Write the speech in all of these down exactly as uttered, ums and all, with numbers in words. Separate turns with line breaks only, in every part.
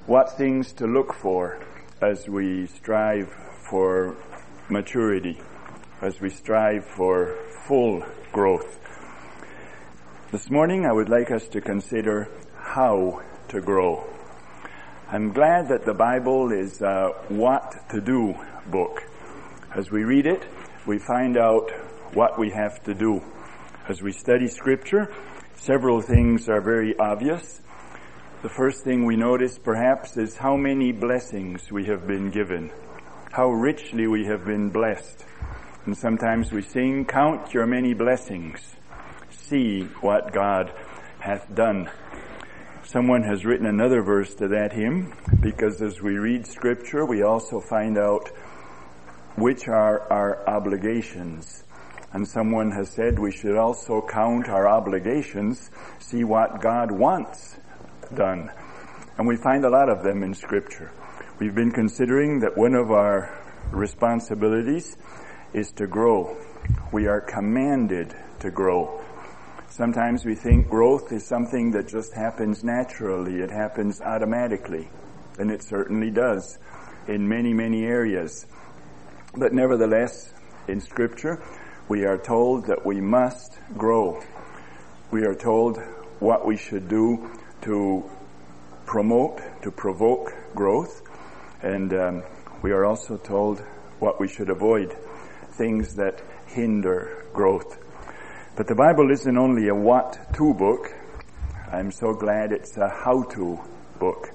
what things to look for as we strive for maturity, as we strive for full growth. This morning I would like us to consider how to grow. I'm glad that the Bible is a what to do book. As we read it, we find out what we have to do. As we study Scripture, several things are very obvious. The first thing we notice perhaps is how many blessings we have been given, how richly we have been blessed. And sometimes we sing, "Count your many blessings, see what God hath done." Someone has written another verse to that hymn, because as we read Scripture, we also find out which are our obligations. And someone has said we should also count our obligations, see what God wants done. And we find a lot of them in Scripture. We've been considering that one of our responsibilities is to grow. We are commanded to grow. Sometimes we think growth is something that just happens naturally. It happens automatically. And it certainly does in many, many areas. But nevertheless, in Scripture, we are told that we must grow. We are told what we should do to promote, to provoke growth. And um, we are also told what we should avoid, things that hinder growth. But the Bible isn't only a what-to book. I'm so glad it's a how-to book.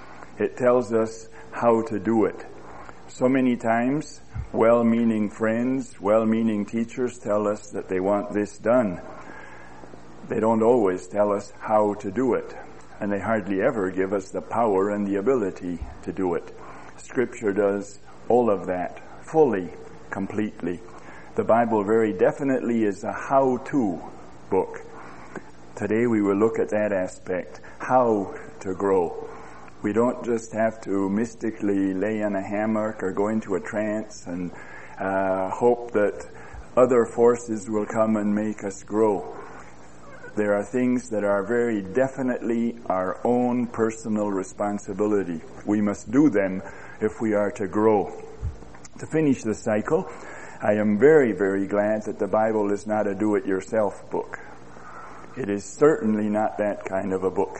It tells us how to do it. So many times, well-meaning friends, well-meaning teachers tell us that they want this done. They don't always tell us how to do it. And they hardly ever give us the power and the ability to do it. Scripture does all of that fully, completely. The Bible very definitely is a how-to book. Today we will look at that aspect, how to grow. We don't just have to mystically lay in a hammock or go into a trance and uh, hope that other forces will come and make us grow. There are things that are very definitely our own personal responsibility. We must do them if we are to grow. To finish the cycle, I am very, very glad that the Bible is not a do-it-yourself book. It is certainly not that kind of a book.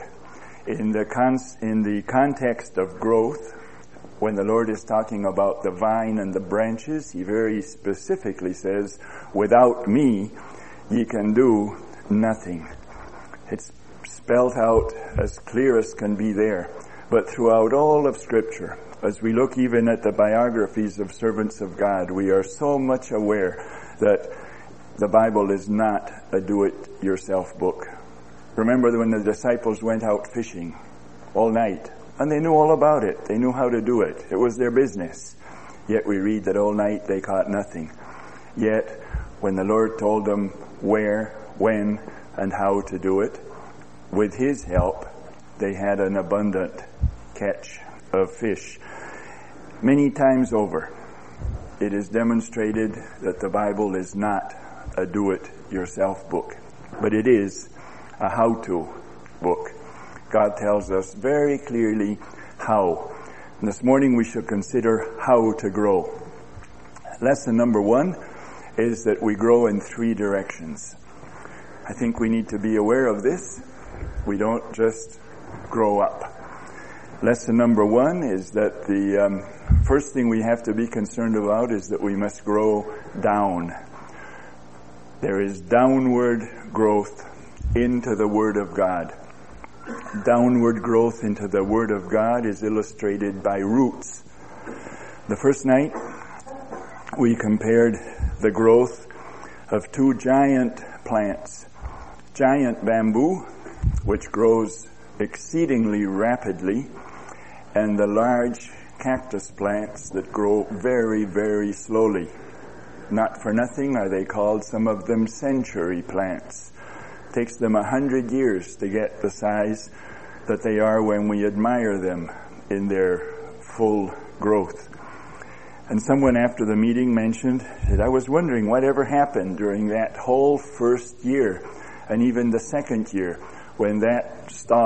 In the con- in the context of growth, when the Lord is talking about the vine and the branches, He very specifically says, "Without me, ye can do nothing." It's spelled out as clear as can be there. But throughout all of Scripture, as we look even at the biographies of servants of God, we are so much aware that the Bible is not a do-it-yourself book. Remember when the disciples went out fishing all night, and they knew all about it. They knew how to do it. It was their business. Yet we read that all night they caught nothing. Yet when the Lord told them where, when, and how to do it, with His help, they had an abundant catch of fish. Many times over, it is demonstrated that the Bible is not a do-it-yourself book, but it is a how-to book. God tells us very clearly how. And this morning we should consider how to grow. Lesson number one is that we grow in three directions. I think we need to be aware of this. We don't just grow up. Lesson number one is that the um, first thing we have to be concerned about is that we must grow down. There is downward growth into the Word of God. Downward growth into the Word of God is illustrated by roots. The first night, we compared the growth of two giant plants. Giant bamboo, which grows exceedingly rapidly, and the large cactus plants that grow very, very slowly. Not for nothing are they called, some of them, century plants. It takes them a hundred years to get the size that they are when we admire them in their full growth. And someone after the meeting mentioned that I was wondering whatever happened during that whole first year and even the second year when that stalk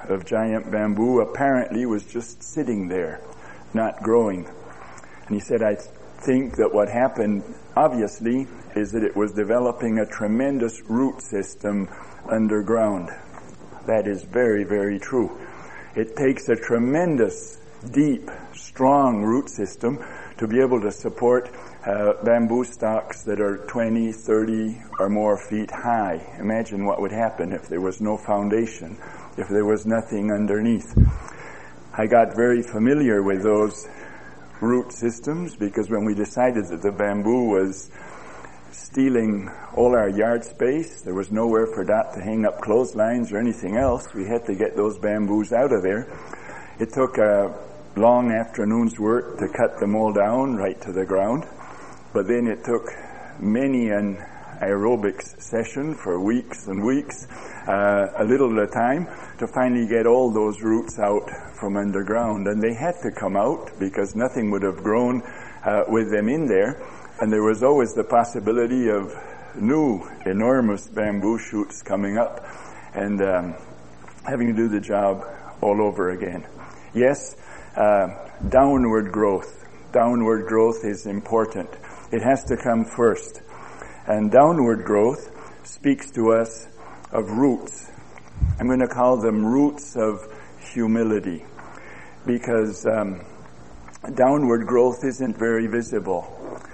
of giant bamboo apparently was just sitting there, not growing. And he said, I think that what happened, obviously, is that it was developing a tremendous root system underground. That is very, very true. It takes a tremendous, deep, strong root system to be able to support uh, bamboo stalks that are twenty, thirty or more feet high. Imagine what would happen if there was no foundation, if there was nothing underneath. I got very familiar with those root systems because when we decided that the bamboo was stealing all our yard space, there was nowhere for Dot to hang up clotheslines or anything else. We had to get those bamboos out of there. It took a long afternoon's work to cut them all down right to the ground, but then it took many an aerobics session for weeks and weeks, uh, a little at a time, to finally get all those roots out from underground. And they had to come out because nothing would have grown uh, with them in there. And there was always the possibility of new, enormous bamboo shoots coming up and um, having to do the job all over again. Yes, uh, downward growth. Downward growth is important. It has to come first. And downward growth speaks to us of roots. I'm going to call them roots of humility, because um, downward growth isn't very visible.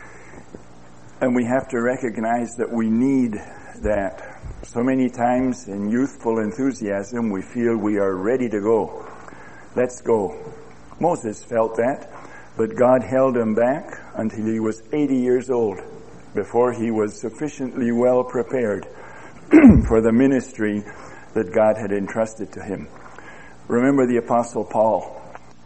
And we have to recognize that we need that. So many times in youthful enthusiasm, we feel we are ready to go. Let's go. Moses felt that, but God held him back until he was eighty years old, before he was sufficiently well prepared for the ministry that God had entrusted to him. Remember the Apostle Paul,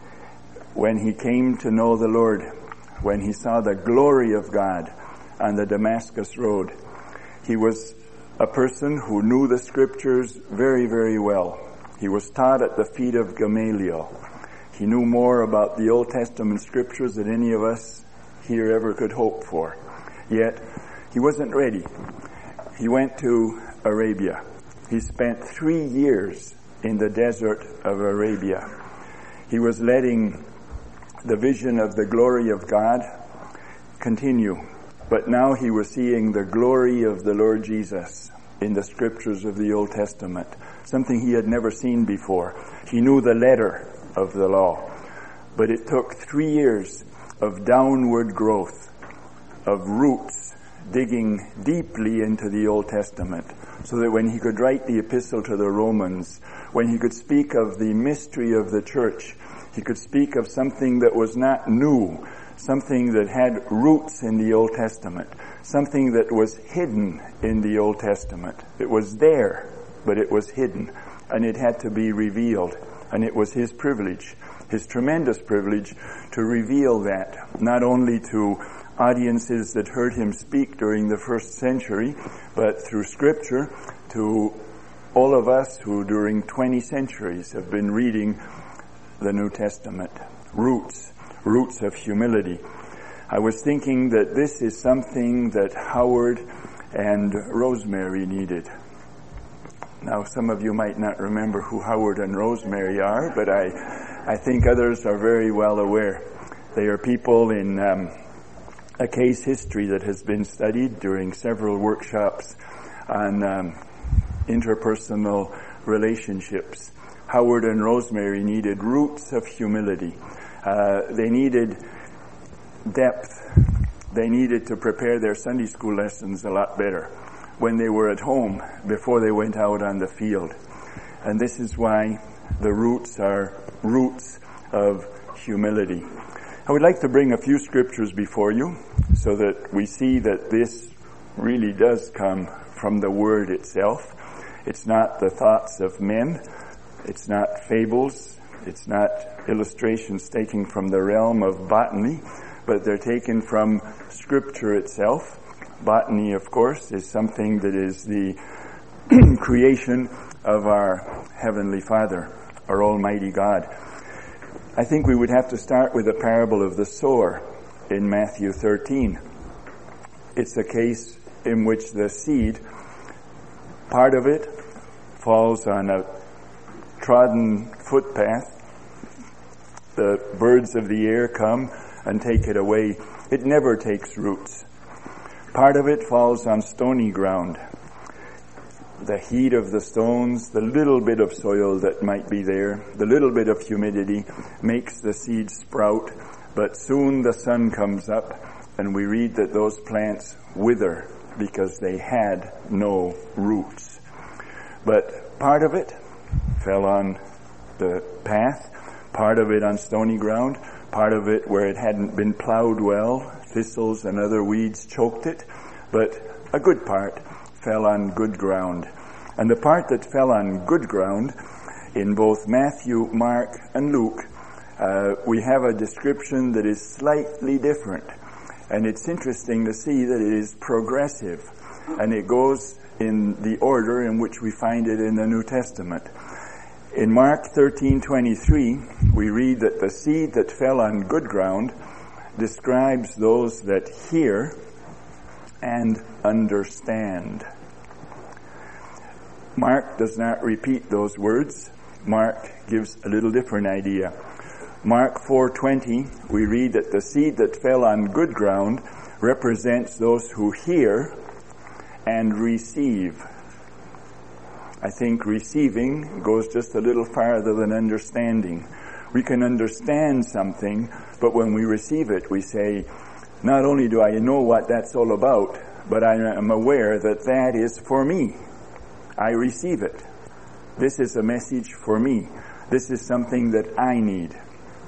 when he came to know the Lord, when he saw the glory of God on the Damascus road. He was a person who knew the scriptures very, very well. He was taught at the feet of Gamaliel. He knew more about the Old Testament scriptures than any of us here ever could hope for. Yet, he wasn't ready. He went to Arabia. He spent three years in the desert of Arabia. He was letting the vision of the glory of God continue. But now he was seeing the glory of the Lord Jesus in the scriptures of the Old Testament, something he had never seen before. He knew the letter of the law, but it took three years of downward growth, of roots digging deeply into the Old Testament, so that when he could write the epistle to the Romans, when he could speak of the mystery of the church, he could speak of something that was not new, something that had roots in the Old Testament, something that was hidden in the Old Testament. It was there, but it was hidden, and it had to be revealed. And it was his privilege, his tremendous privilege, to reveal that, not only to audiences that heard him speak during the first century, but through Scripture to all of us who during twenty centuries have been reading the New Testament. Roots. Roots of humility. I was thinking that this is something that Howard and Rosemary needed. Now, some of you might not remember who Howard and Rosemary are, but I, I think others are very well aware. They are people in um, a case history that has been studied during several workshops on um, interpersonal relationships. Howard and Rosemary needed roots of humility. Uh, they needed depth. They needed to prepare their Sunday school lessons a lot better when they were at home before they went out on the field. And this is why the roots are roots of humility. I would like to bring a few scriptures before you so that we see that this really does come from the Word itself. It's not the thoughts of men. It's not fables. It's not illustrations taken from the realm of botany, but they're taken from Scripture itself. Botany, of course, is something that is the creation of our Heavenly Father, our Almighty God. I think we would have to start with the parable of the sower in Matthew thirteen. It's a case in which the seed, part of it, falls on a trodden footpath. The birds of the air come and take it away. It never takes roots. Part of it falls on stony ground. The heat of the stones, the little bit of soil that might be there, the little bit of humidity makes the seed sprout, but soon the sun comes up and we read that those plants wither because they had no roots. But part of it fell on the path, part of it on stony ground, part of it where it hadn't been plowed well, thistles and other weeds choked it, but a good part fell on good ground. And the part that fell on good ground, in both Matthew, Mark, and Luke, uh, we have a description that is slightly different. And it's interesting to see that it is progressive, and it goes in the order in which we find it in the New Testament. In Mark thirteen twenty-three, we read that the seed that fell on good ground describes those that hear and understand. Mark does not repeat those words. Mark gives a little different idea. Mark four twenty, we read that the seed that fell on good ground represents those who hear and receive. I think receiving goes just a little farther than understanding. We can understand something, but when we receive it, we say, not only do I know what that's all about, but I am aware that that is for me. I receive it. This is a message for me. This is something that I need.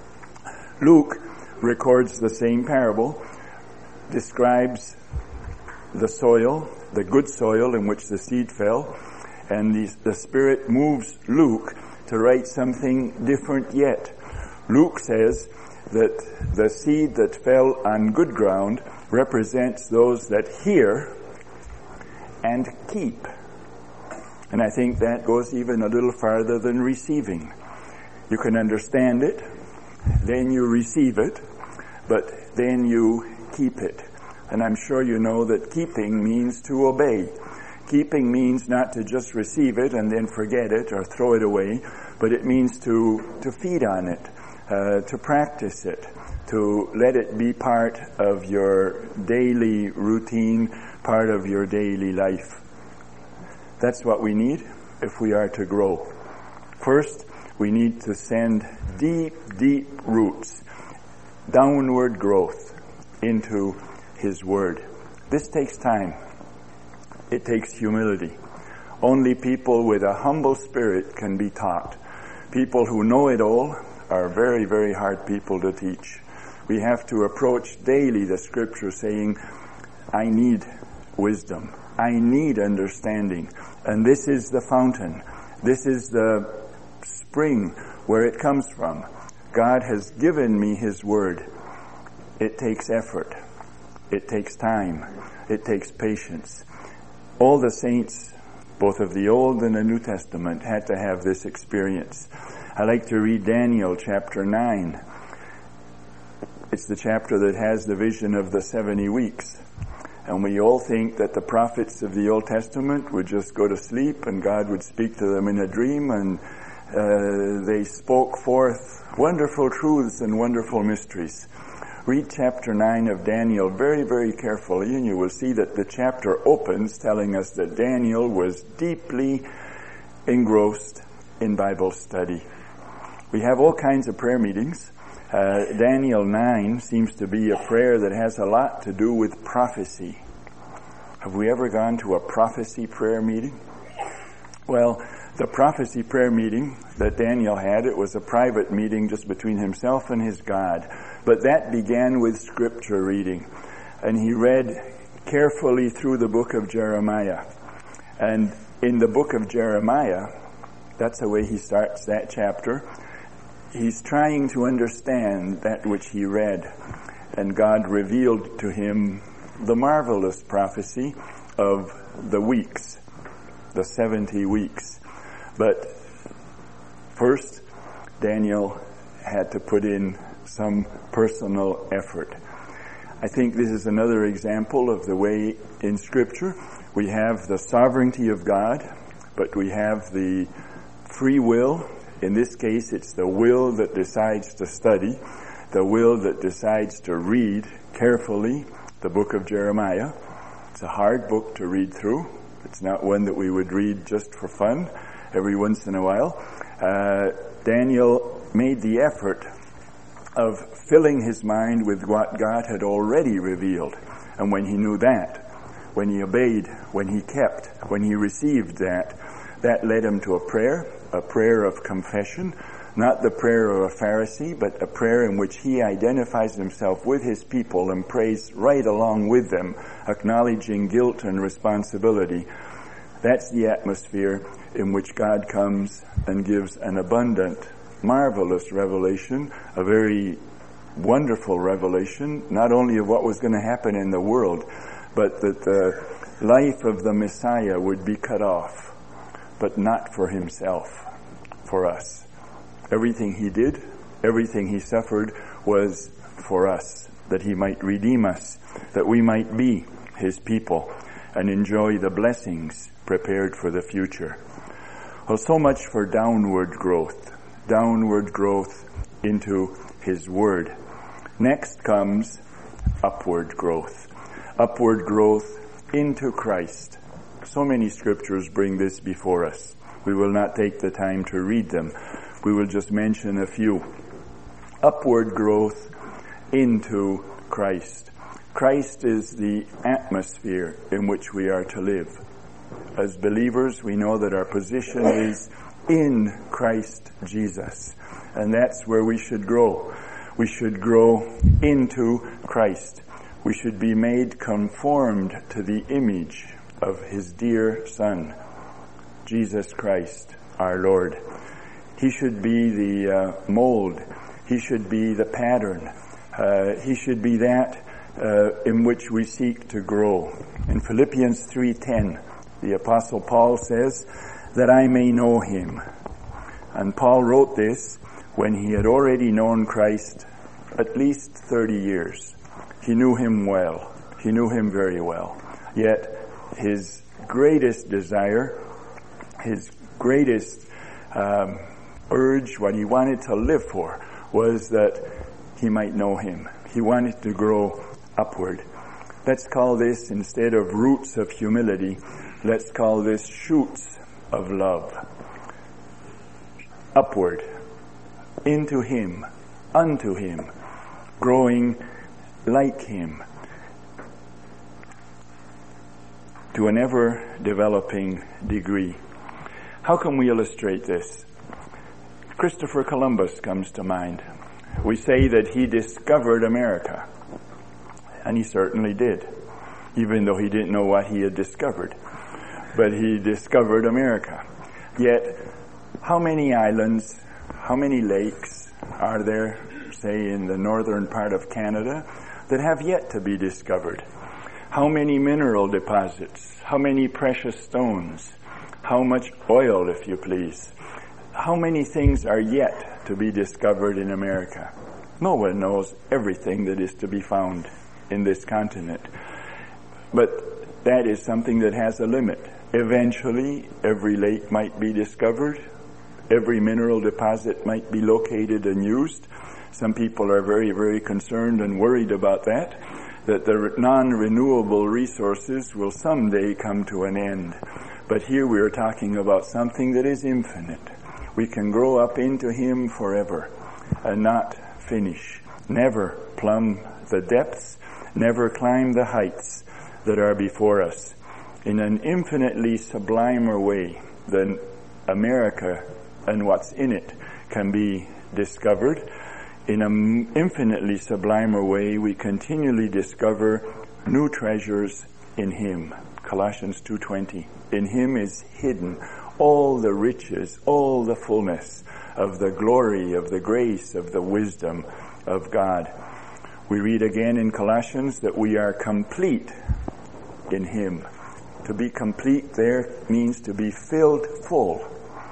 Luke records the same parable, describes the soil, the good soil in which the seed fell, and the, the Spirit moves Luke to write something different yet. Luke says that the seed that fell on good ground represents those that hear and keep. And I think that goes even a little farther than receiving. You can understand it, then you receive it, but then you keep it. And I'm sure you know that keeping means to obey. Keeping means not to just receive it and then forget it or throw it away, but it means to, to feed on it, uh, to practice it, to let it be part of your daily routine, part of your daily life. That's what we need if we are to grow. First, we need to send deep, deep roots, downward growth into His Word. This takes time. It takes humility. Only people with a humble spirit can be taught. People who know it all are very, very hard people to teach. We have to approach daily the Scripture saying, I need wisdom. I need understanding. And this is the fountain. This is the spring where it comes from. God has given me His Word. It takes effort. It takes time. It takes patience. All the saints, both of the Old and the New Testament, had to have this experience. I like to read Daniel chapter nine. It's the chapter that has the vision of the seventy weeks. And we all think that the prophets of the Old Testament would just go to sleep and God would speak to them in a dream, and uh, they spoke forth wonderful truths and wonderful mysteries. Read chapter nine of Daniel very, very carefully, and you will see that the chapter opens telling us that Daniel was deeply engrossed in Bible study. We have all kinds of prayer meetings. Uh, Daniel nine seems to be a prayer that has a lot to do with prophecy. Have we ever gone to a prophecy prayer meeting? Well, the prophecy prayer meeting that Daniel had, it was a private meeting just between himself and his God. But that began with scripture reading. And he read carefully through the book of Jeremiah. And in the book of Jeremiah, that's the way he starts that chapter. He's trying to understand that which he read. And God revealed to him the marvelous prophecy of the weeks, the seventy weeks. But first, Daniel had to put in some personal effort. I think this is another example of the way in Scripture we have the sovereignty of God, but we have the free will In this case, it's the will that decides to study, the will that decides to read carefully the book of Jeremiah. It's a hard book to read through. It's not one that we would read just for fun every once in a while. Uh, Daniel made the effort of filling his mind with what God had already revealed. And when he knew that, when he obeyed, when he kept, when he received that, that led him to a prayer, a prayer of confession, not the prayer of a Pharisee, but a prayer in which he identifies himself with his people and prays right along with them, acknowledging guilt and responsibility. That's the atmosphere in which God comes and gives an abundant, marvelous revelation, a very wonderful revelation, not only of what was going to happen in the world, but that the life of the Messiah would be cut off, but not for himself, for us. Everything he did, everything he suffered was for us, that he might redeem us, that we might be his people and enjoy the blessings prepared for the future. Well, so much for downward growth, downward growth into his word. Next comes upward growth, upward growth into Christ. So many scriptures bring this before us. We will not take the time to read them. We will just mention a few. Upward growth into Christ. Christ is the atmosphere in which we are to live. As believers, we know that our position is in Christ Jesus. And that's where we should grow. We should grow into Christ. We should be made conformed to the image of his dear Son, Jesus Christ, our Lord. He should be the uh, mold. He should be the pattern. Uh, he should be that uh, in which we seek to grow. In Philippians three ten, the Apostle Paul says, that I may know him. And Paul wrote this when he had already known Christ at least thirty years. He knew him well. He knew him very well. Yet his greatest desire, his greatest um, urge, what he wanted to live for, was that he might know him. He wanted to grow upward. Let's call this, instead of roots of humility, let's call this shoots of love. Upward, into him, unto him, growing like him, to an ever-developing degree. How can we illustrate this? Christopher Columbus comes to mind. We say that he discovered America, and he certainly did, even though he didn't know what he had discovered. But he discovered America. Yet, how many islands, how many lakes are there, say, in the northern part of Canada that have yet to be discovered? How many mineral deposits? How many precious stones? How much oil, if you please? How many things are yet to be discovered in America? No one knows everything that is to be found in this continent. But that is something that has a limit. Eventually, every lake might be discovered. Every mineral deposit might be located and used. Some people are very, very concerned and worried about that, that the non-renewable resources will someday come to an end. But here we are talking about something that is infinite. We can grow up into him forever and not finish. Never plumb the depths, never climb the heights that are before us. In an infinitely sublimer way than America and what's in it can be discovered. In an infinitely sublimer way, we continually discover new treasures in him. Colossians two twenty. In him is hidden all the riches, all the fullness of the glory, of the grace, of the wisdom of God. We read again in Colossians that we are complete in him. To be complete there means to be filled full.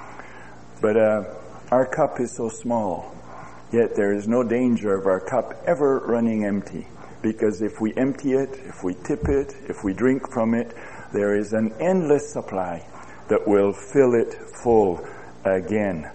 But uh, our cup is so small, yet there is no danger of our cup ever running empty. Because if we empty it, if we tip it, if we drink from it, there is an endless supply that will fill it full again.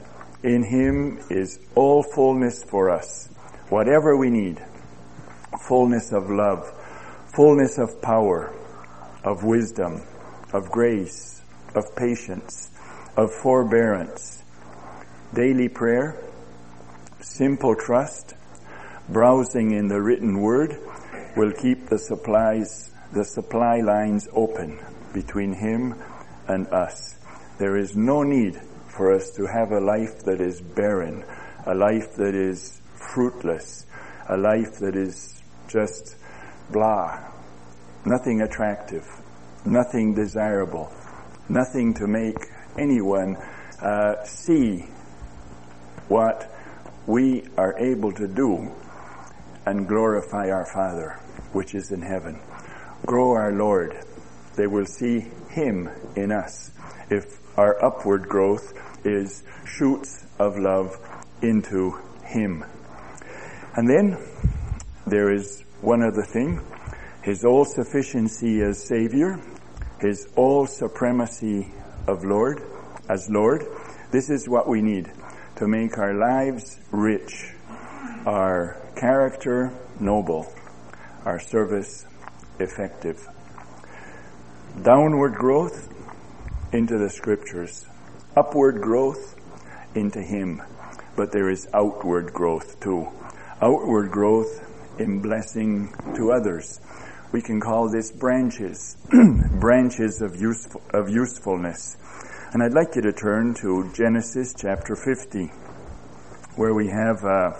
In him is all fullness for us, whatever we need. Fullness of love, fullness of power, of wisdom, of grace, of patience, of forbearance, daily prayer, simple trust, browsing in the written word will keep the supplies, the supply lines open between him and us. There is no need for us to have a life that is barren, a life that is fruitless, a life that is just blah, nothing attractive, nothing desirable, nothing to make anyone uh, see what we are able to do and glorify our Father, which is in heaven. Grow our Lord. They will see him in us if our upward growth is shoots of love into him. And then there is one other thing, his all sufficiency as Savior, his all supremacy of Lord, as Lord. This is what we need to make our lives rich, our character noble, our service effective. Downward growth into the Scriptures, upward growth into him. But there is outward growth too. Outward growth in blessing to others. We can call this branches, branches of useful, of usefulness. And I'd like you to turn to Genesis chapter fifty, where we have a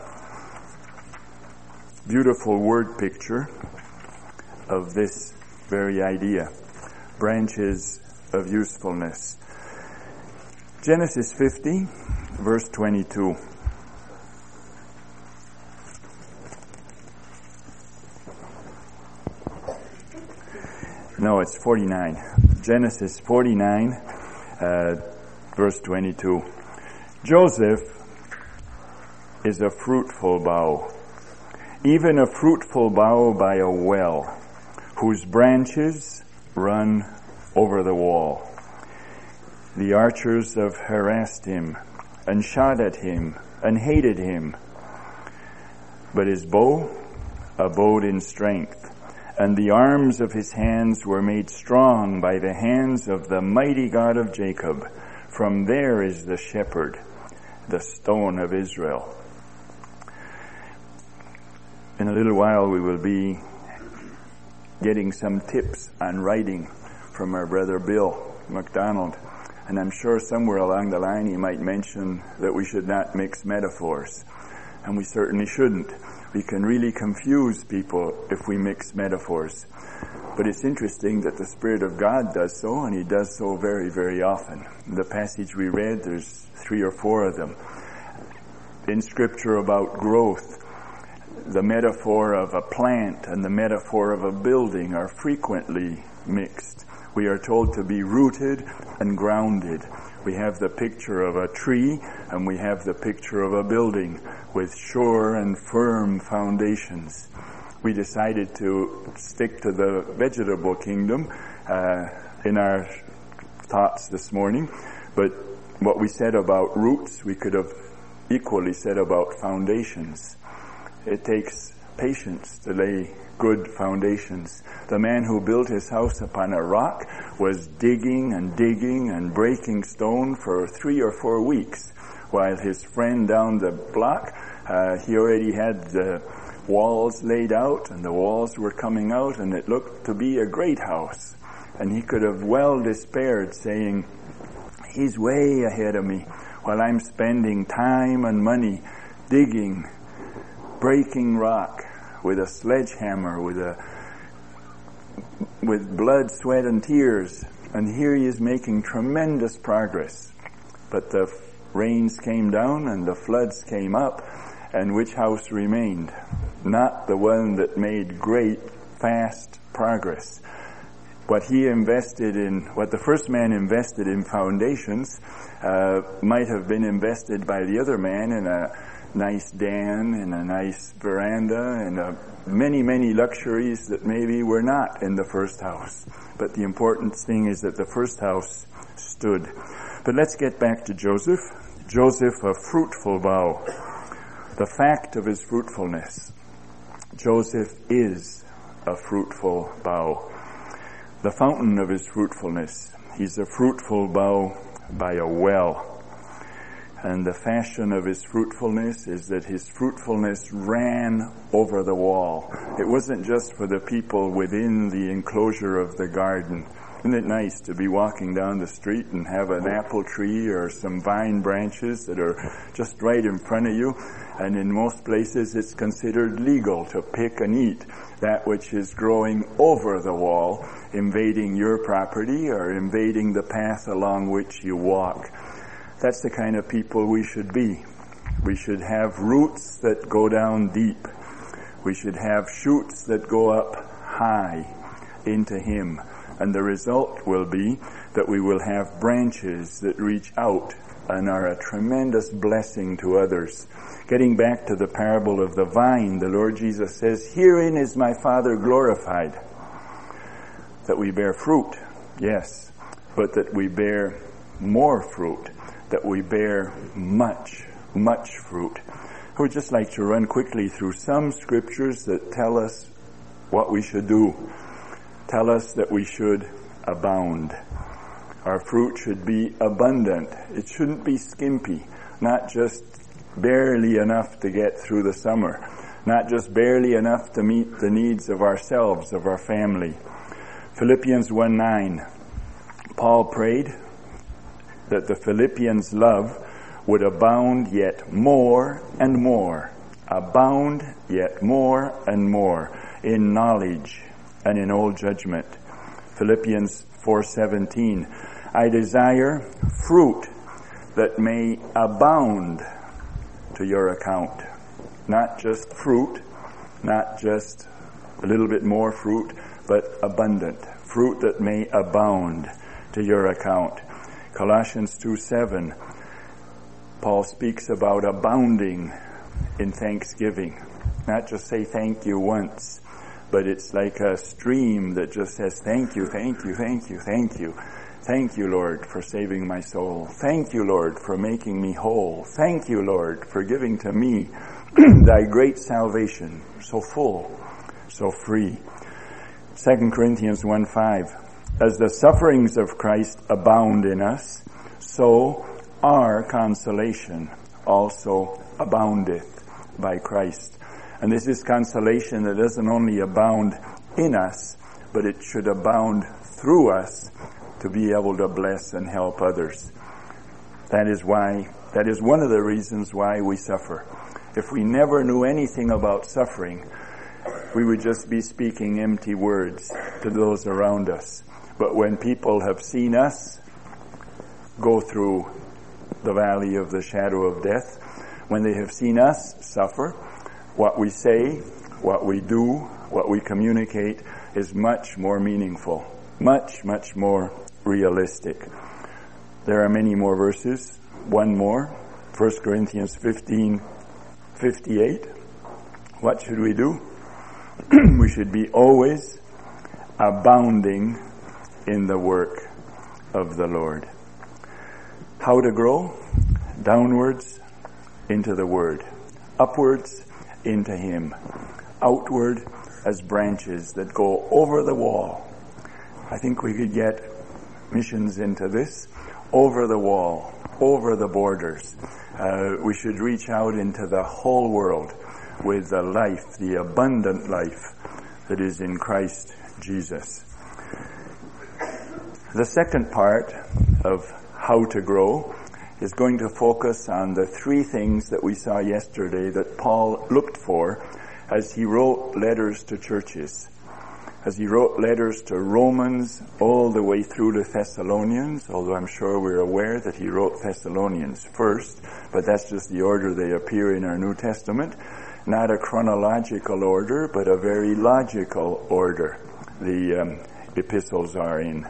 beautiful word picture of this very idea. Branches of usefulness. Genesis fifty, verse twenty-two. No, it's forty-nine. Genesis forty-nine, uh, verse twenty-two. Joseph is a fruitful bough, even a fruitful bough by a well, whose branches run over the wall. The archers have harassed him and shot at him and hated him. But his bow abode in strength, and the arms of his hands were made strong by the hands of the mighty God of Jacob. From there is the shepherd, the stone of Israel. In a little while we will be getting some tips on writing from our brother Bill MacDonald. And I'm sure somewhere along the line he might mention that we should not mix metaphors. And we certainly shouldn't. We can really confuse people if we mix metaphors. But it's interesting that the Spirit of God does so, and he does so very, very often. In the passage we read, there's three or four of them. In Scripture about growth, the metaphor of a plant and the metaphor of a building are frequently mixed. We are told to be rooted and grounded. We have the picture of a tree, and we have the picture of a building with sure and firm foundations. We decided to stick to the vegetable kingdom uh, in our thoughts this morning, but what we said about roots, we could have equally said about foundations. It takes patience to lay good foundations. The man who built his house upon a rock was digging and digging and breaking stone for three or four weeks, while his friend down the block, uh, he already had the walls laid out, and the walls were coming out, and it looked to be a great house. And he could have well despaired, saying, he's way ahead of me, while I'm spending time and money digging, breaking rock with a sledgehammer, with a with blood, sweat, and tears. And here he is making tremendous progress. But the rains came down and the floods came up, and which house remained? Not the one that made great, fast progress. What he invested in, what the first man invested in foundations, uh, might have been invested by the other man in a nice den and a nice veranda and a many, many luxuries that maybe were not in the first house. But the important thing is that the first house stood. But let's get back to Joseph. Joseph a fruitful bough. The fact of his fruitfulness. Joseph is a fruitful bough. The fountain of his fruitfulness. He's a fruitful bough by a well. And the fashion of his fruitfulness is that his fruitfulness ran over the wall. It wasn't just for the people within the enclosure of the garden. Isn't it nice to be walking down the street and have an apple tree or some vine branches that are just right in front of you? And in most places it's considered legal to pick and eat that which is growing over the wall, invading your property or invading the path along which you walk. That's the kind of people we should be. We should have roots that go down deep. We should have shoots that go up high into Him. And the result will be that we will have branches that reach out and are a tremendous blessing to others. Getting back to the parable of the vine, the Lord Jesus says, "Herein is my Father glorified." That we bear fruit, yes, but that we bear more fruit. That we bear much, much fruit. I would just like to run quickly through some scriptures that tell us what we should do. Tell us that we should abound. Our fruit should be abundant. It shouldn't be skimpy, not just barely enough to get through the summer, not just barely enough to meet the needs of ourselves, of our family. Philippians one nine, Paul prayed that the Philippians' love would abound yet more and more, abound yet more and more in knowledge and in all judgment. Philippians four seventeen, I desire fruit that may abound to your account. Not just fruit, not just a little bit more fruit, but abundant. Fruit that may abound to your account. Colossians two seven, Paul speaks about abounding in thanksgiving. Not just say thank you once, but it's like a stream that just says thank you, thank you, thank you, thank you. Thank you, Lord, for saving my soul. Thank you, Lord, for making me whole. Thank you, Lord, for giving to me thy great salvation, so full, so free. Second Corinthians one five, as the sufferings of Christ abound in us, so our consolation also aboundeth by Christ. And this is consolation that doesn't only abound in us, but it should abound through us to be able to bless and help others. That is why, that is one of the reasons why we suffer. If we never knew anything about suffering, we would just be speaking empty words to those around us. But when people have seen us go through the valley of the shadow of death, when they have seen us suffer, what we say, what we do, what we communicate is much more meaningful, much, much more realistic. There are many more verses. One more, First Corinthians fifteen fifty-eight. What should we do? We should be always abounding in the work of the Lord. How to grow? Downwards into the Word. Upwards into Him. Outward as branches that go over the wall. I think we could get missions into this. Over the wall. Over the borders. Uh, we should reach out into the whole world with the life, the abundant life that is in Christ Jesus. The second part of how to grow is going to focus on the three things that we saw yesterday that Paul looked for as he wrote letters to churches. As he wrote letters to Romans all the way through to Thessalonians, although I'm sure we're aware that he wrote Thessalonians first, but that's just the order they appear in our New Testament. Not a chronological order, but a very logical order the um, epistles are in.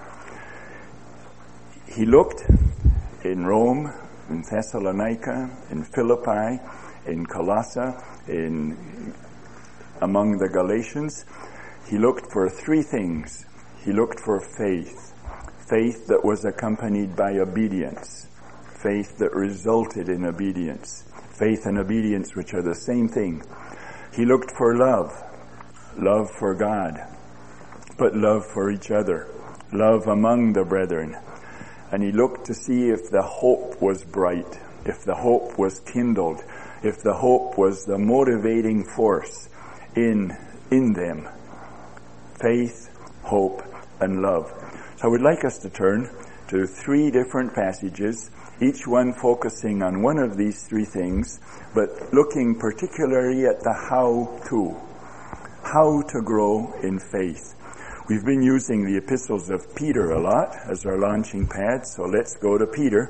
He looked in Rome, in Thessalonica, in Philippi, in Colossae, in among the Galatians. He looked for three things. He looked for faith. Faith that was accompanied by obedience. faith that resulted in obedience. Faith and obedience, which are the same thing. He looked for love. Love for God. But love for each other. Love among the brethren. And he looked to see if the hope was bright, if the hope was kindled, if the hope was the motivating force in, in them. Faith, hope, and love. So I would like us to turn to three different passages, each one focusing on one of these three things, but looking particularly at the how-to. How to grow in faith. We've been using the epistles of Peter a lot as our launching pad, so let's go to Peter.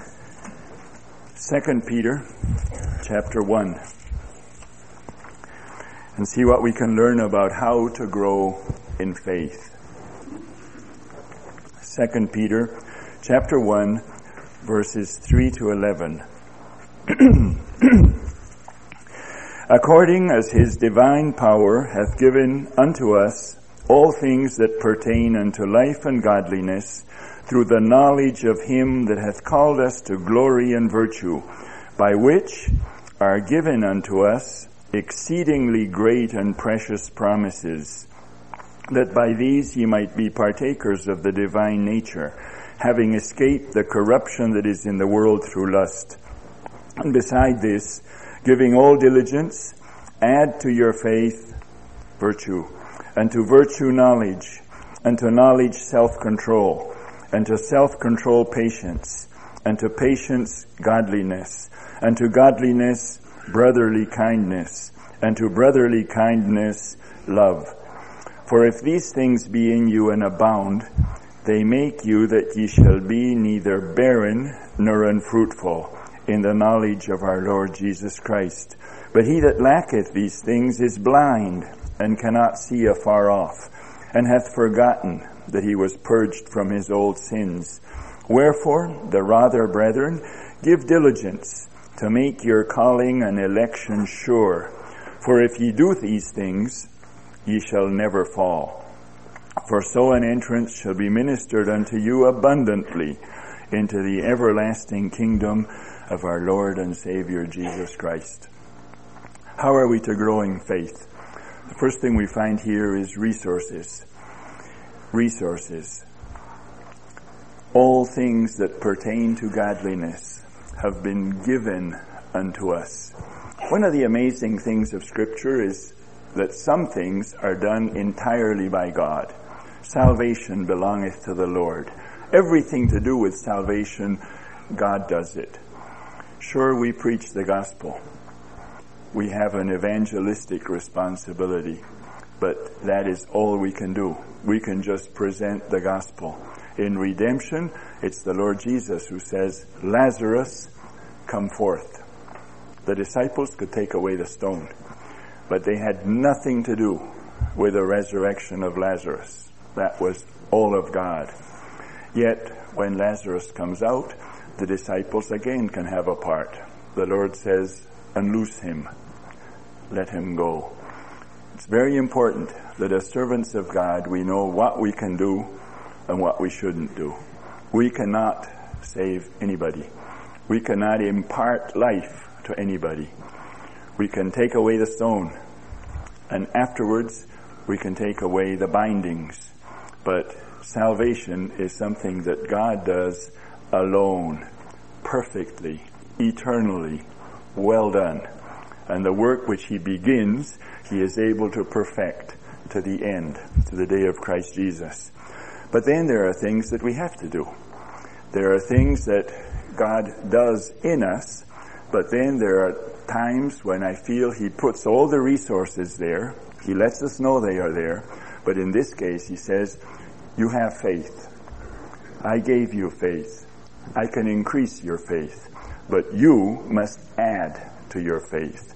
Second Peter, chapter one. And see what we can learn about how to grow in faith. Second Peter, chapter one, verses three to eleven. According as his divine power hath given unto us all things that pertain unto life and godliness, through the knowledge of him that hath called us to glory and virtue, by which are given unto us exceedingly great and precious promises, that by these ye might be partakers of the divine nature, having escaped the corruption that is in the world through lust. And beside this, giving all diligence, add to your faith virtue, and to virtue knowledge, and to knowledge self-control, and to self-control patience, and to patience godliness, and to godliness brotherly kindness, and to brotherly kindness love. For if these things be in you and abound, they make you that ye shall be neither barren nor unfruitful in the knowledge of our Lord Jesus Christ. But he that lacketh these things is blind, and cannot see afar off, and hath forgotten that he was purged from his old sins. Wherefore, the rather, brethren, give diligence to make your calling and election sure. For if ye do these things, ye shall never fall. For so an entrance shall be ministered unto you abundantly into the everlasting kingdom of our Lord and Savior Jesus Christ. How are we to grow in faith? The first thing we find here is resources. Resources. All things that pertain to godliness have been given unto us. One of the amazing things of Scripture is that some things are done entirely by God. Salvation belongeth to the Lord. Everything to do with salvation, God does it. Sure, we preach the gospel. We have an evangelistic responsibility, but that is all we can do. We can just present the gospel. In redemption, it's the Lord Jesus who says, Lazarus, come forth. The disciples could take away the stone, but they had nothing to do with the resurrection of Lazarus. That was all of God. Yet, when Lazarus comes out, the disciples again can have a part. The Lord says, unloose him. Let him go. It's very important that as servants of God, we know what we can do and what we shouldn't do. We cannot save anybody. We cannot impart life to anybody. We can take away the stone, and afterwards we can take away the bindings. But salvation is something that God does alone, perfectly, eternally, well done. And the work which he begins, he is able to perfect to the end, to the day of Christ Jesus. But then there are things that we have to do. There are things that God does in us, but then there are times when I feel he puts all the resources there. He lets us know they are there. But in this case, he says, you have faith. I gave you faith. I can increase your faith. But you must add to your faith.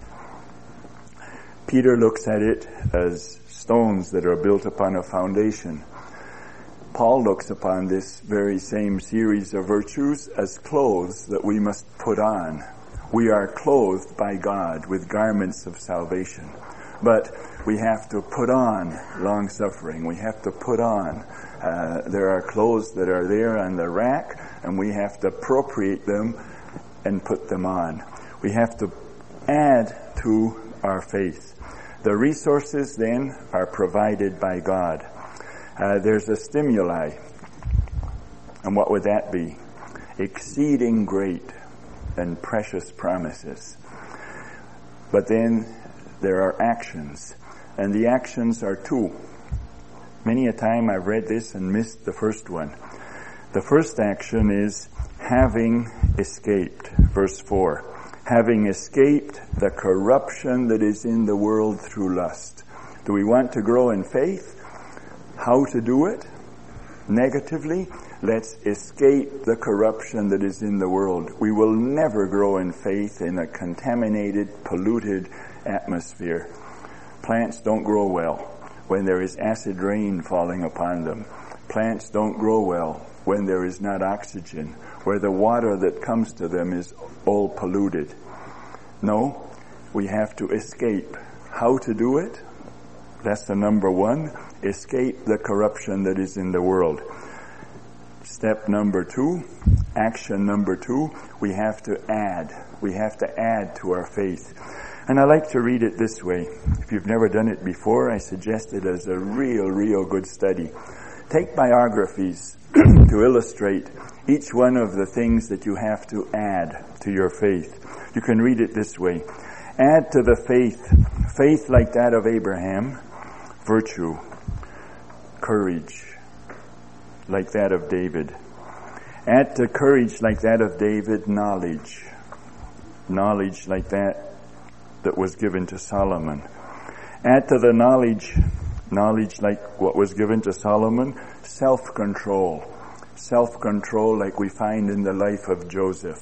Peter looks at it as stones that are built upon a foundation. Paul looks upon this very same series of virtues as clothes that we must put on. We are clothed by God with garments of salvation. but we have to put on long-suffering. We have to put on. Uh, there are clothes that are there on the rack, and we have to appropriate them and put them on. We have to add to our faith. The resources then are provided by God. Uh, there's a stimuli. And what would that be? Exceeding great and precious promises. But then there are actions. And the actions are two. Many a time I've read this and missed the first one. The first action is having escaped. Verse four. Having escaped the corruption that is in the world through lust. Do we want to grow in faith? How to do it? Negatively, let's escape the corruption that is in the world. We will never grow in faith in a contaminated, polluted atmosphere. Plants don't grow well when there is acid rain falling upon them. Plants don't grow well when there is not oxygen, where the water that comes to them is all polluted. No, we have to escape. How to do it? Lesson number one, escape the corruption that is in the world. Step number two, action number two, we have to add. We have to add to our faith. And I like to read it this way. If you've never done it before, I suggest it as a real, real good study. Take biographies to illustrate each one of the things that you have to add to your faith. You can read it this way. Add to the faith, faith like that of Abraham, virtue, courage like that of David. Add to courage like that of David, knowledge, knowledge like that that was given to Solomon. Add to the knowledge, knowledge like what was given to Solomon, self-control. Self-control like we find in the life of Joseph.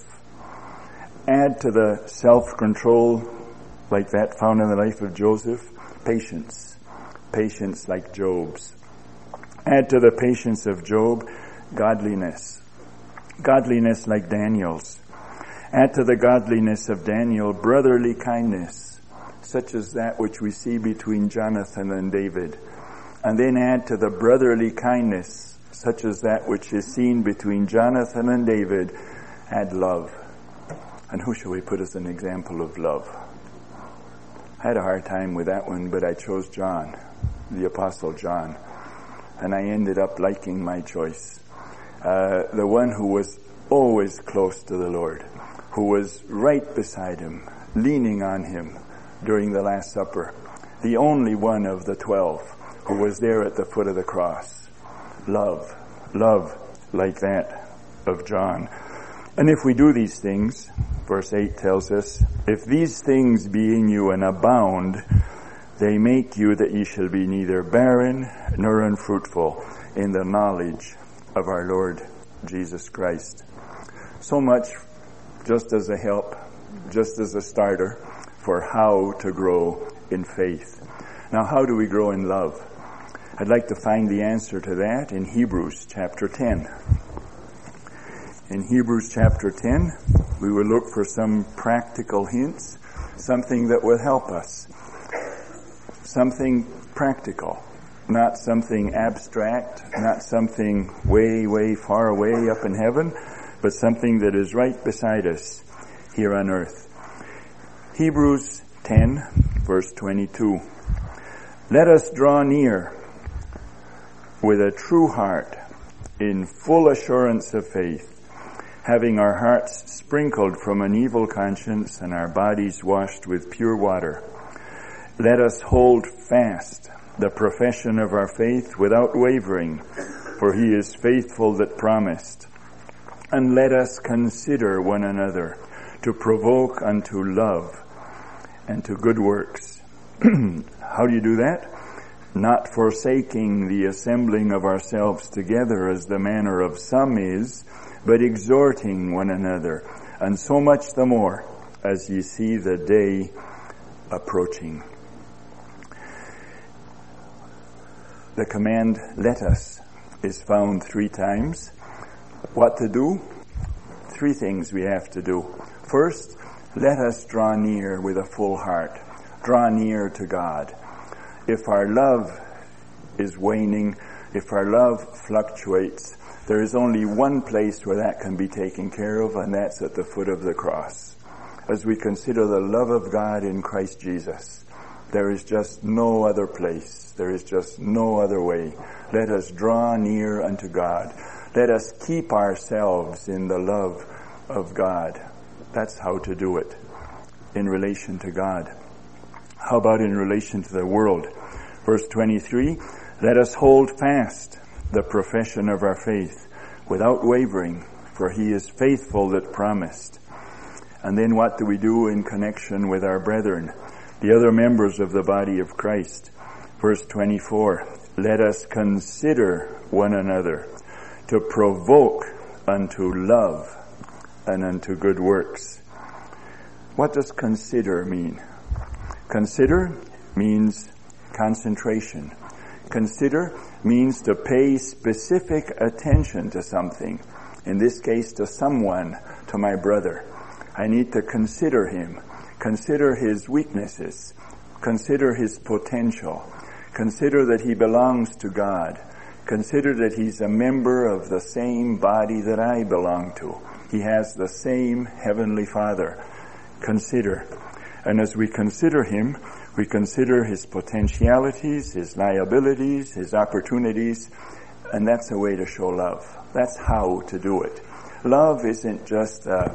Add to the self-control like that found in the life of Joseph, patience. Patience like Job's. Add to the patience of Job, godliness. Godliness like Daniel's. Add to the godliness of Daniel, brotherly kindness, such as that which we see between Jonathan and David. And then add to the brotherly kindness, such as that which is seen between Jonathan and David, add love. And who shall we put as an example of love? I had a hard time with that one, but I chose John, the Apostle John. And I ended up liking my choice. Uh, the one who was always close to the Lord, who was right beside him, leaning on him during the Last Supper. The only one of the twelve who was there at the foot of the cross. Love, love like that of John. And if we do these things, verse eight tells us, if these things be in you and abound, they make you that ye shall be neither barren nor unfruitful in the knowledge of our Lord Jesus Christ. So much just as a help, just as a starter for how to grow in faith. Now, how do we grow in love? I'd like to find the answer to that in Hebrews chapter ten. In Hebrews chapter ten, we will look for some practical hints, something that will help us. Something practical, not something abstract, not something way, way far away up in heaven, but something that is right beside us here on earth. Hebrews ten, verse twenty-two. Let us draw near with a true heart in full assurance of faith, having our hearts sprinkled from an evil conscience and our bodies washed with pure water. Let us hold fast the profession of our faith without wavering, for he is faithful that promised. And let us consider one another to provoke unto love and to good works. How do you do that? Not forsaking the assembling of ourselves together as the manner of some is, but exhorting one another, and so much the more as ye see the day approaching. The command, let us, is found three times. What to do? Three things we have to do. First, let us draw near with a full heart. draw near to God. If our love is waning, if our love fluctuates, there is only one place where that can be taken care of, and that's at the foot of the cross. As we consider the love of God in Christ Jesus, there is just no other place. There is just no other way. Let us draw near unto God. Let us keep ourselves in the love of God. That's how to do it in relation to God. How about in relation to the world? Verse twenty-three, let us hold fast the profession of our faith without wavering, for he is faithful that promised. And then what do we do in connection with our brethren, the other members of the body of Christ? Verse twenty-four, let us consider one another to provoke unto love and unto good works. What does consider mean? Consider means concentration. Consider means to pay specific attention to something. In this case, to someone, to my brother. I need to consider him. Consider his weaknesses. Consider his potential. Consider that he belongs to God. Consider that he's a member of the same body that I belong to. He has the same Heavenly Father. Consider. And as we consider him, we consider his potentialities, his liabilities, his opportunities, and that's a way to show love. That's how to do it. Love isn't just a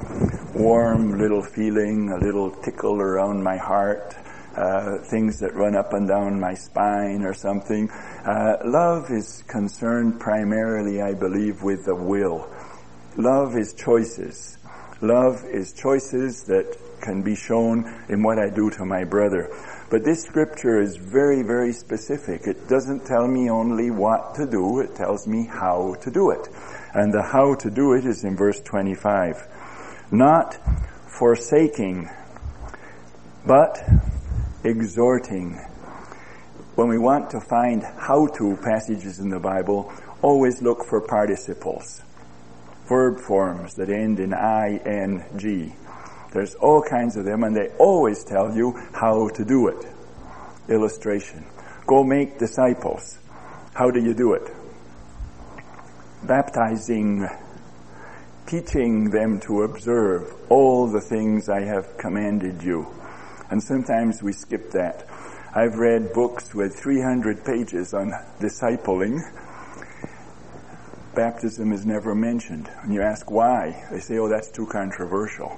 warm little feeling, a little tickle around my heart, uh, things that run up and down my spine or something. Uh, love is concerned primarily, I believe, with the will. Love is choices. Love is choices that can be shown in what I do to my brother. But this scripture is very, very specific. It doesn't tell me only what to do, it tells me how to do it. And the how to do it is in verse twenty-five. Not forsaking, but exhorting. When we want to find how-to passages in the Bible, always look for participles. Verb forms that end in I N G. There's all kinds of them, and they always tell you how to do it. Illustration. Go make disciples. How do you do it? Baptizing, teaching them to observe all the things I have commanded you. And sometimes we skip that. I've read books with three hundred pages on discipling. Baptism is never mentioned. And you ask why, they say, oh, that's too controversial.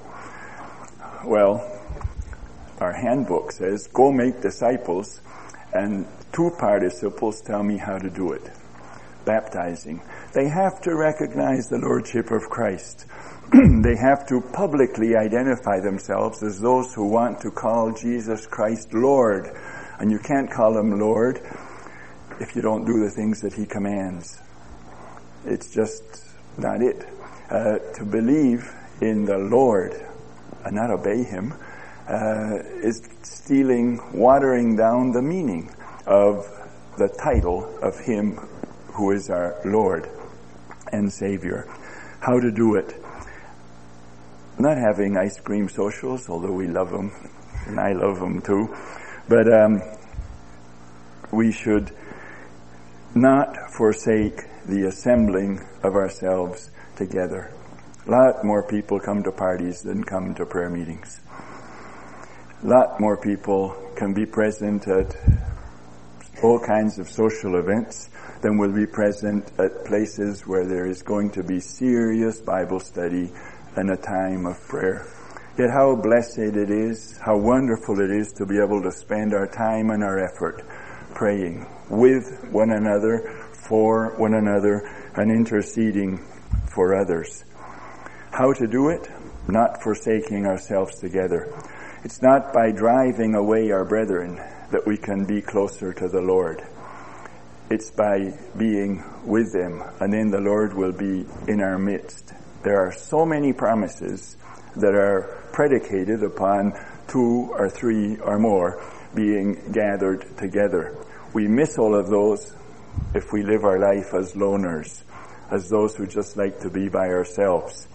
Well, our handbook says, go make disciples, and two participles tell me how to do it. Baptizing. They have to recognize the Lordship of Christ. They have to publicly identify themselves as those who want to call Jesus Christ Lord. And you can't call him Lord if you don't do the things that he commands. It's just not it. Uh, to believe in the Lord and not obey him uh, is stealing, watering down the meaning of the title of him who is our Lord and Savior. How to do it. Not having ice cream socials, although we love them, and I love them too. But um, we should not forsake the assembling of ourselves together. A lot more people come to parties than come to prayer meetings. A lot more people can be present at all kinds of social events than will be present at places where there is going to be serious Bible study and a time of prayer. Yet how blessed it is, how wonderful it is to be able to spend our time and our effort praying with one another, for one another, and interceding for others. How to do it? Not forsaking ourselves together. It's not by driving away our brethren that we can be closer to the Lord. It's by being with them, and then the Lord will be in our midst. There are so many promises that are predicated upon two or three or more being gathered together. We miss all of those if we live our life as loners, as those who just like to be by ourselves.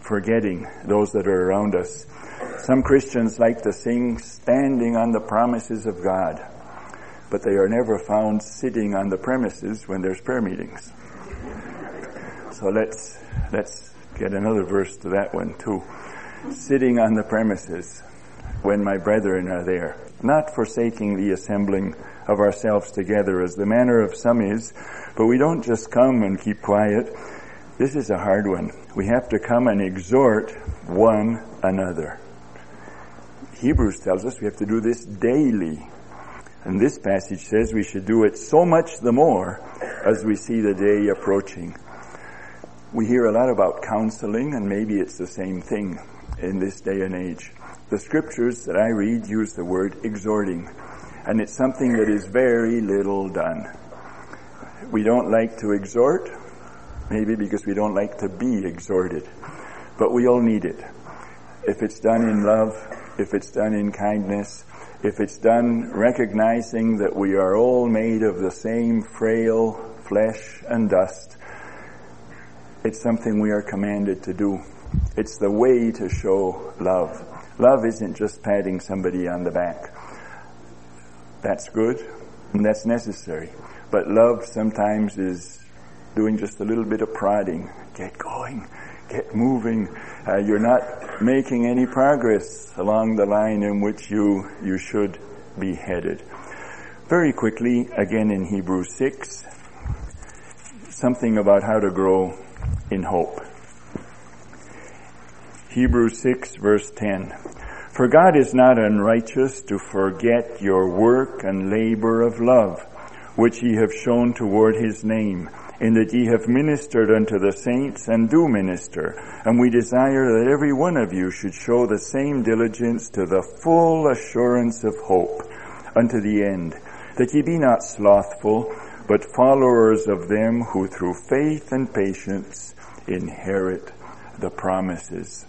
forgetting those that are around us. Some Christians like to sing standing on the promises of God, but they are never found sitting on the premises when there's prayer meetings. So let's let's get another verse to that one too. Sitting on the premises when my brethren are there, not forsaking the assembling of ourselves together as the manner of some is, but we don't just come and keep quiet. This is a hard one. We have to come and exhort one another. Hebrews tells us we have to do this daily. And this passage says we should do it so much the more as we see the day approaching. We hear a lot about counseling, and maybe it's the same thing in this day and age. The scriptures that I read use the word exhorting, and it's something that is very little done. We don't like to exhort, maybe because we don't like to be exhorted, but we all need it. If it's done in love, if it's done in kindness, if it's done recognizing that we are all made of the same frail flesh and dust, it's something we are commanded to do. It's the way to show love. Love isn't just patting somebody on the back. That's good, and that's necessary. But love sometimes is doing just a little bit of prodding. Get going, get moving. Uh, you're not making any progress along the line in which you, you should be headed. Very quickly, again in Hebrews six, something about how to grow in hope. Hebrews six verse ten. For God is not unrighteous to forget your work and labor of love, which ye have shown toward his name, in that ye have ministered unto the saints and do minister. And we desire that every one of you should show the same diligence to the full assurance of hope unto the end, that ye be not slothful, but followers of them who through faith and patience inherit the promises.